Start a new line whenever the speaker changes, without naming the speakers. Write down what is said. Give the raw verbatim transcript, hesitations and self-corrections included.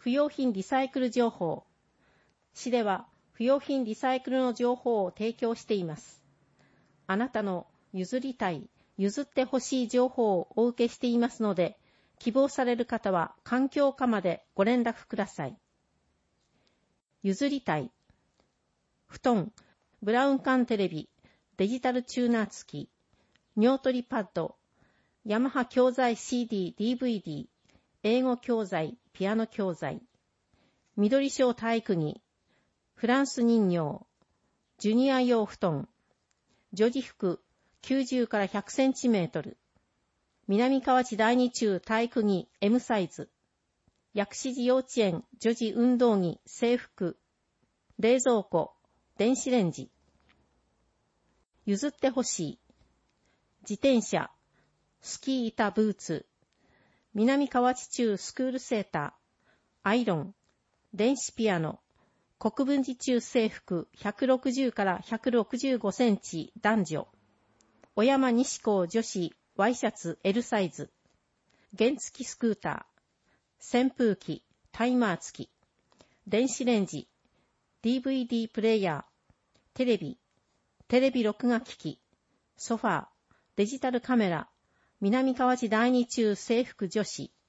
不用品リサイクル情報。市では不用品リサイクルの情報を提供しています。あなたの譲りたい、譲ってほしい情報をお受けしていますので、希望される方は環境課までご連絡ください。譲りたい。布団、ブラウン管テレビ、デジタルチューナー付き、尿取りパッド、ヤマハ教材 シーディー、ディーブイディー、英語教材、ピアノ教材、緑小体育着、フランス人形、ジュニア用布団、女児服きゅうじゅうからひゃくセンチメートル、南河内第二中体育着 エム サイズ、薬師寺幼稚園女児運動着制服、冷蔵庫、電子レンジ。譲ってほしい。自転車、スキー板ブーツ、南河内中スクールセーター、アイロン、電子ピアノ、国分寺中制服ひゃくろくじゅうからひゃくろくじゅうごセンチ男女、小山西高女子ワイシャツ L サイズ、原付スクーター、扇風機、タイマー付き、電子レンジ、ディーブイディー プレイヤー、テレビ、テレビ録画機器、ソファー、デジタルカメラ、南河内第二中制服女子、